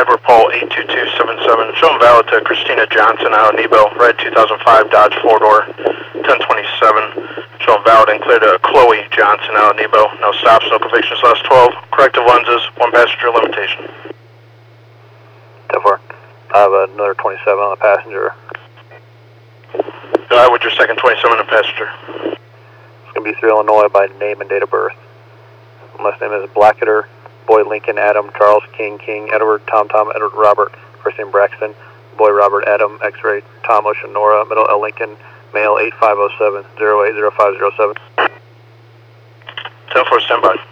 Edward Paul 82277, showing valid to Christina Johnson out of Nebo, red 2005 Dodge 4-door, 1027, showing valid and clear to Chloe Johnson out of Nebo, no stops, no convictions, last 12, corrective lenses, 1 passenger limitation. 10-4, I have another 27 on the passenger. With your second 27 and passenger. It's going to be through Illinois by name and date of birth. Last name is Blacketer, boy Lincoln, Adam, Charles, King, Edward, Tom, Edward, Robert, first name Braxton, boy Robert, Adam, X-ray, Tom, Ocean, Nora, middle L. Lincoln, male 8507-080507. 10-4, standby.